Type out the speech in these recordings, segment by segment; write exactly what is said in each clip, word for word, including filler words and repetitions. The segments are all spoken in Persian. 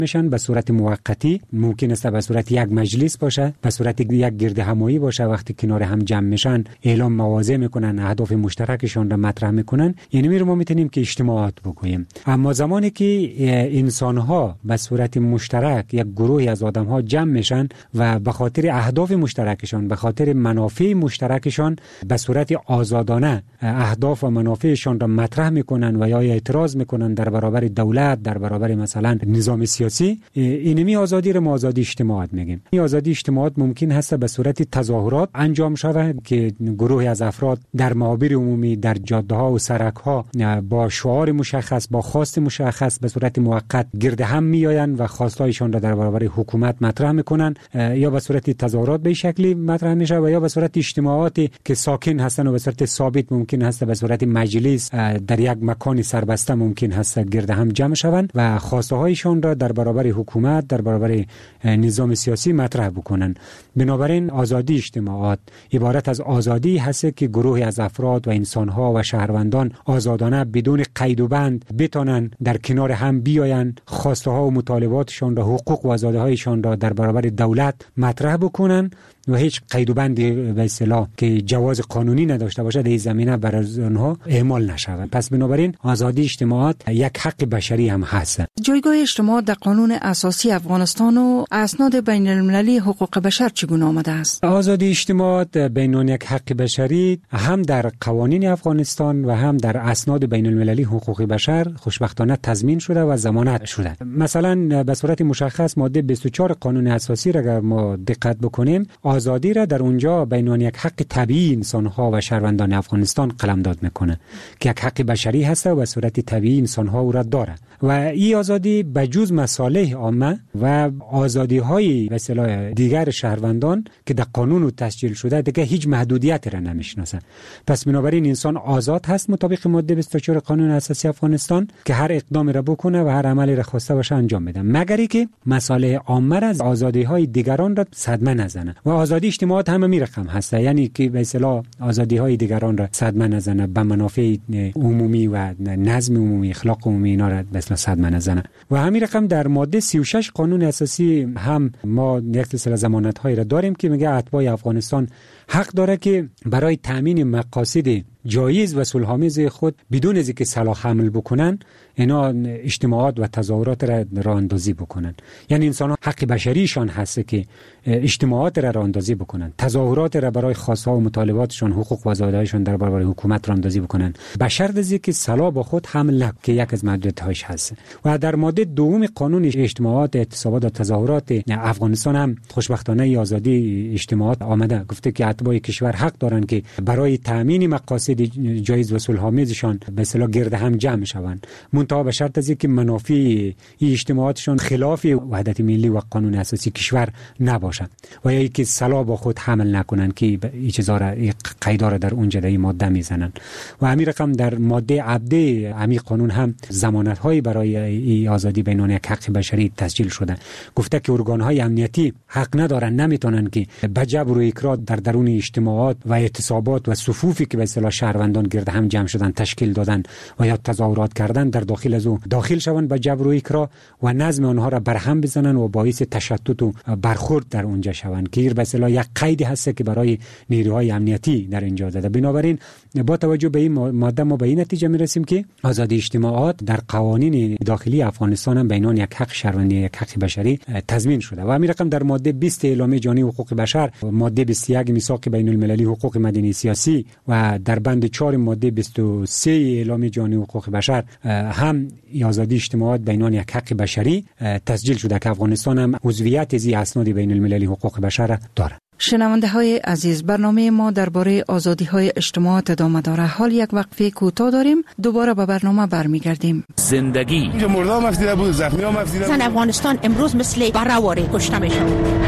میشن به صورت موقتی، ممکن است به صورت یک مجلس باشه، به صورت یک گرد همایی باشه. وقتی کنار هم جمع میشن اعلام مواضع میکنن، اهداف مشترکشون را مطرح میکنن. یعنی میره ما میتونیم که اجتماعات بگوییم. اما زمانی که انسان ها به صورت مشترک، یک گروهی از آدم ها جمع میشن و به خاطر اهداف مشترکشان، به خاطر منافع مشترکشان به صورت آزادانه اهداف و منافعشان را مطرح میکنن و یا اعتراض میکنن در برابر دولت، در برابر مثلا نظام سیاسی، اینمی آزادی را ما آزادی اجتماعات میگیم. این آزادی اجتماعات ممکن هست به صورت تظاهرات انجام شود که گروهی از افراد در معابر عمومی، در جاده ها و سرک ها با شعار مشخص، با خواست مشخص به صورت موقت گرد هم میآیند و خواستایشان را در برابر حکومت مطرح میکنن، یا به صورت تظاهرات به شکلی مطرح میشه و یا به صورت اجتماعاتی که ساکن هستن و به صورت ثابت ممکن هست به صورت مجلس در یک مکان سربسته ممکن هست گرد هم جمع شوند و خواسته هایشان را در برابر حکومت، در برابر نظام سیاسی مطرح بکنن. بنابراین آزادی اجتماعات عبارت از آزادی هست که گروهی از افراد و انسانها و شهروندان آزادانه بدون قید و بند بتونن در کنار هم بیایند، خواسته ها و مطالباتشان را، حقوق و آزادی هایشان را در برابر دولت مطرح بکنن و هیچ قید و بندی به اصطلاح که جواز قانونی نداشته باشه در این زمینه بر آنها اعمال نشود. پس بنابراین آزادی اجتماعات یک حق بشری هم هست. جایگاه اجتماعات در قانون اساسی افغانستان و اسناد بین المللی حقوق بشر چگونه آمده است؟ آزادی اجتماعات بین یک حق بشری هم در قوانین افغانستان و هم در اسناد بین المللی حقوق بشر خوشبختانه تضمین شده و ضمانت شده. مثلا به صورت مشخص ماده بیست و چهار قانون اساسی را اگر ما دقت بکنیم، آزادی را در اونجا بین یک حق طبیعی انسان‌ها و شهروندان افغانستان قلمداد میکنه که یک حق بشری هست و به صورت طبیعی انسان‌ها او را داره و این آزادی به جز مصالح عامه و آزادی‌های به اصطلاح دیگر شهروندان که در قانون تسجیل شده دیگه هیچ محدودیتی را نمیشناسه. پس بنابراین انسان آزاد هست مطابق ماده بیست و چهار قانون اساسی افغانستان که هر اقدامی را بکنه و هر عملی را خواسته باشه انجام بده، مگر اینکه مصالح عامه را از آزادی‌های دیگران را صدمه نزنه. و آزادی اجتماعات هم می رقم هست، یعنی که به اصطلاح آزادی‌های دیگران را صدمه نزنه، به منافع عمومی و نظم عمومی، اخلاق عمومی اینا را به اصطلاح صدمه نزنه. و همین رقم در ماده سی و شش قانون اساسی هم ما یک سلسله ضمانت‌هایی را داریم که میگه اتباع افغانستان حق داره که برای تامین مقاصد جایز و صلح‌آمیز خود بدون از اینکه سلاح حمل بکنن اینا اجتماعات و تظاهرات را راه اندازی بکنن. یعنی انسان حق بشریشان هست که اجتماعات را راه اندازی بکنن، تظاهرات را برای خواست‌ها و مطالباتشان، حقوق و آزادی‌هایشان در برابر حکومت راه اندازی بکنن، به شرط از اینکه سلاح با خود حمل نکنند که یک از محدودیت‌هاش هست. و در ماده دوم قانون اجتماعات، اعتصابات و تظاهرات افغانستان هم خوشبختانه آزادی اجتماعات آمده، گفته که اتباع کشور حق دارند که برای تامین مقاصد جایز و صلح‌آمیزشان به اصطلاح گرد هم جمع شوند، منتها به شرط از اینکه منافع این اجتماعاتشان خلاف وحدت ملی و قانون اساسی کشور نباشد و یا اینکه سلاح با خود حمل نکنند که این چیزا را قیدا را در اونجا در این ماده میزنن. و همین رقم در ماده عبده همین قانون هم ضمانت‌های برای این آزادی بین یک حق بشری تسجیل شده، گفته که ارگان‌های امنیتی حق ندارن، نمیتونن که به جبر و اکراه در درون اجتماعات و اعتصابات و صفوفی که به اصطلاح شهروندان گرد هم جمع شدن تشکیل دادن و یا تظاهرات کردن در داخل از او داخل شوند به جبر و اکراه و نظم آنها را برهم بزنن و باعث تشتت و برخورد در اونجا شوند که به اصطلاح یک قیدی هست که برای نیروهای امنیتی در اینجا زده. بنابراین با توجه به این ماده ما به این نتیجه میرسیم که آزادی اجتماعات در قوانین داخلی افغانستان هم بینان یک حق شهروندی، یک حق بشری تضمین شده. و همین رقم در ماده بیست اعلامیه جهانی حقوق بشر، ماده بیست و یک میثاق بین المللی حقوق مدنی سیاسی و در بند چهار ماده بیست و سه اعلامیه جهانی حقوق بشر هم آزادی اجتماعات بینان یک حق بشری تسجیل شده که افغانستان هم عضویت از اسناد بین المللی حقوق بشر دارد. شنونده های عزیز، برنامه ما درباره آزادی های اجتماعات ادامه داره. حال یک وقفه کوتاه داریم، دوباره به برنامه برمیگردیم. زندگی اینجا مردم افزیده بود، زخمی هم افزیده بود. زن افغانستان امروز مثل برهواره کشته میشه.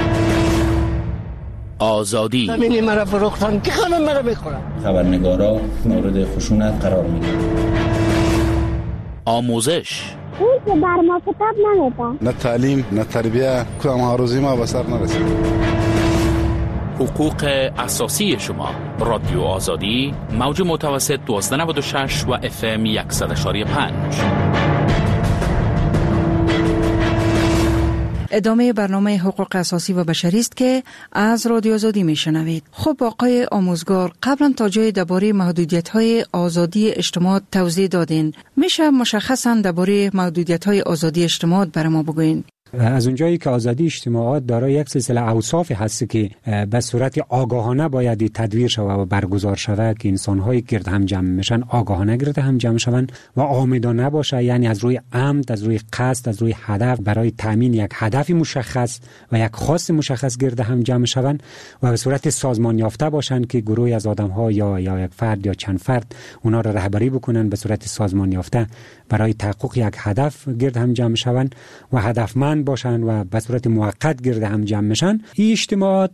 آزادی زمینی مرا فروختن که خانم مرا بخورن. خبرنگارا مورد خشونت قرار میگیرن. آموزش اون که بر ما کتاب نمیده، نه تعلیم نه تربیه، کدام آرزوی ما به سر نرسید. حقوق اساسی شما. رادیو آزادی، موج متوسط دوازده نود و شش و اف ام صد و شش و پنج. ادامه برنامه حقوق اساسی و بشری است که از رادیو آزادی میشنوید. خب آقای آموزگار، قبلا تا جای درباره محدودیت‌های آزادی اجتماع توضیح دادین. میشه مشخصاً درباره محدودیت‌های آزادی اجتماع برای ما بگوین؟ از اونجایی که آزادی اجتماعات دارای یک سلسله اوصاف هست که به صورت آگاهانه باید تدویر شود و برگزار شود که انسان‌های گرد هم جمع میشن آگاهانه گرد هم جمع شوند و عامدانه باشه، یعنی از روی عمد، از روی قصد، از روی هدف برای تامین یک هدف مشخص و یک خواست مشخص گرد هم جمع شوند و به صورت سازمان یافته باشند که گروهی از آدم‌ها یا یا یک فرد یا چند فرد اونا را رهبری بکنن به صورت سازمان یافته برای تحقق یک هدف گرد هم جمع شوند و هدفمند باشن و به صورت موقت گرد هم جمع میشن. این اجتماعات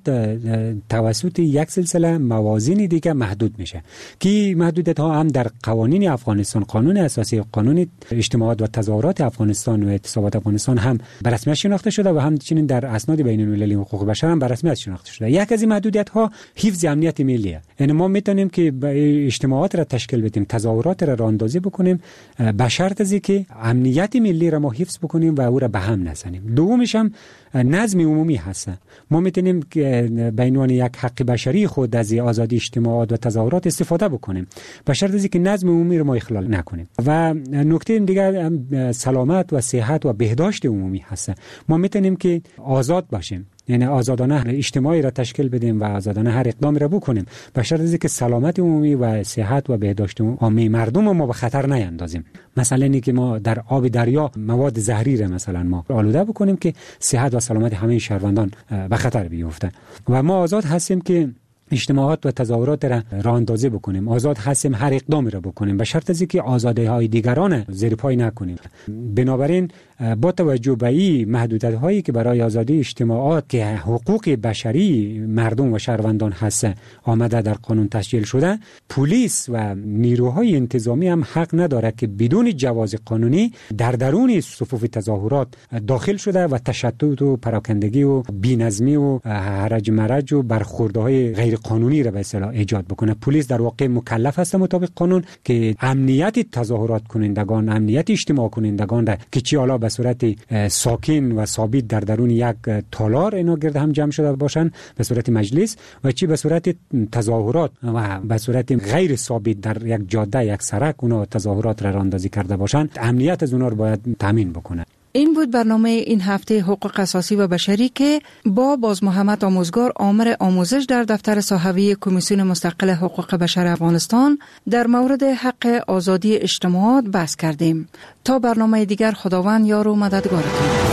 توسط یک سلسله موازین دیگه محدود میشه که محدودیت ها هم در قوانین افغانستان، قانون اساسی، قانون اجتماعات و تظاهرات افغانستان و اعتصابات افغانستان هم به رسمیت شناخته شده و همچنین در اسناد بین المللی حقوق بشر هم به رسمیت شناخته شده. یک از این محدودیت ها حفظ امنیت ملیه، یعنی ما میتونیم که اجتماعات را تشکیل بدیم، تظاهرات را راهاندازی بکنیم به شرط از اینکه امنیت ملی را ما حفظ بکنیم و او را به هم نزنیم. دومش هم نظم عمومی هست. ما میتونیم به عنوان یک حق بشری خود از آزادی اجتماعات و تظاهرات استفاده بکنیم به شرط از اینکه نظم عمومی رو ما اخلال نکنیم. و نکته دیگر سلامت و صحت و بهداشت عمومی هست. ما میتونیم که آزاد باشیم، یعنی آزادانه اجتماعی را تشکیل بدیم و آزادانه هر اقدامی را بکنیم به شرط از اینکه سلامت عمومی و صحت و بهداشت عمومی مردم ما به خطر نیندازیم. مثلا اینکه ما در آب دریا مواد زهری را مثلا ما آلوده بکنیم که صحت و سلامت همه شهروندان به خطر بیفته. و ما آزاد هستیم که اجتماعات و تظاهرات را راهاندازی بکنیم، آزاد هستیم هر اقدامی را بکنیم به شرط از اینکه آزادی‌های دیگران زیر پای نکنیم. بنابراین با توجه به این محدودیت‌هایی که برای آزادی اجتماعات که حقوق بشری مردم و شهروندان هست آمده در قانون تسجیل شده، پلیس و نیروهای انتظامی هم حق نداره که بدون جواز قانونی در درون صفوف تظاهرات داخل شده و تشدد و پراکندگی و بی‌نظمی و هرج مرج و برخوردهای غیر قانونی را به اصطلاح ایجاد بکنه. پلیس در واقع مکلف است مطابق قانون که امنیت تظاهرات کنندگان، امنیت اجتماع کنندگان را که چی حالا به صورت ساکن و ثابت در درون یک تالار اینا گرد هم جمع شده باشن به صورت مجلس و چی به صورت تظاهرات و به صورت غیر ثابت در یک جاده، یک سرک اونا تظاهرات را راهاندازی کرده باشن، امنیت از اونا رو باید تامین بکنه. این بود برنامه این هفته حقوق اساسی و بشری که با باز محمد آموزگار آمر آموزش در دفتر صحوی کمیسیون مستقل حقوق بشر افغانستان در مورد حق آزادی اجتماعات بحث کردیم. تا برنامه دیگر خداوند یار و مددگارتون.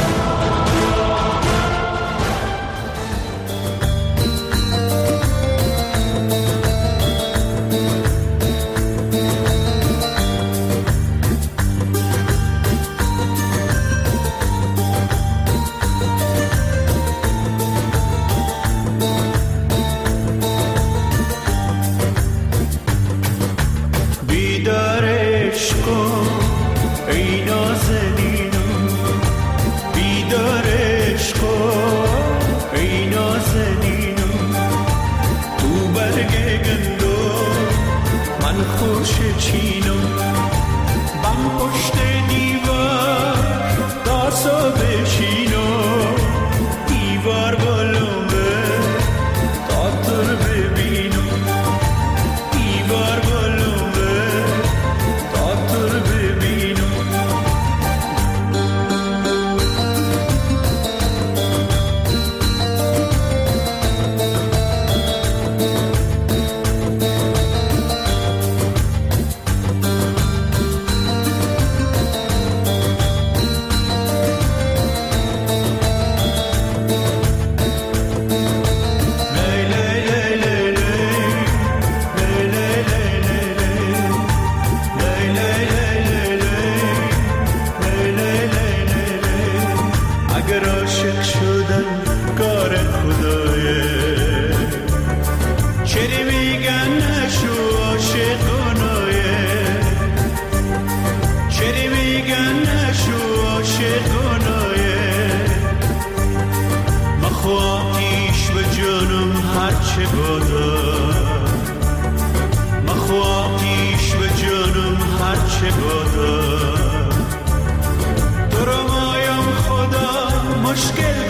مخواهیش به جانم هرچه بادا تو رو مایم خدا مشکل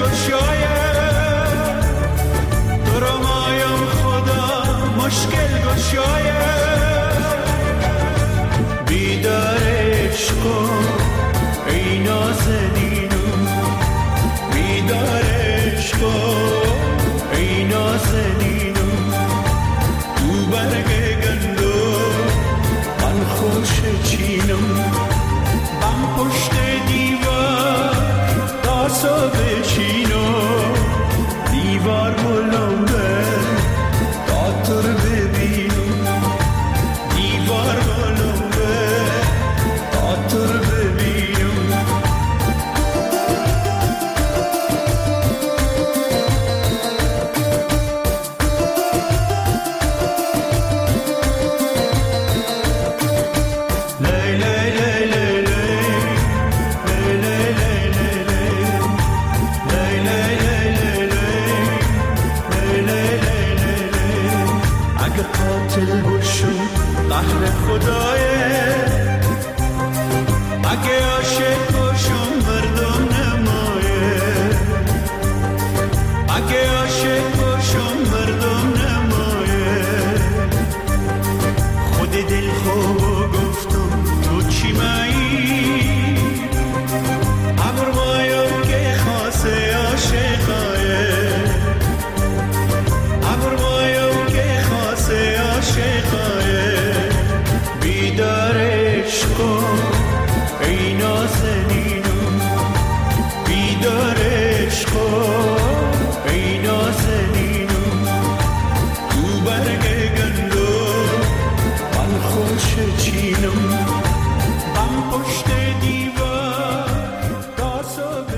پاسو بچینو دیوار بلوره داتر ببینو دیوار بلوره داتر ببینو قاتل بشو قهر خدای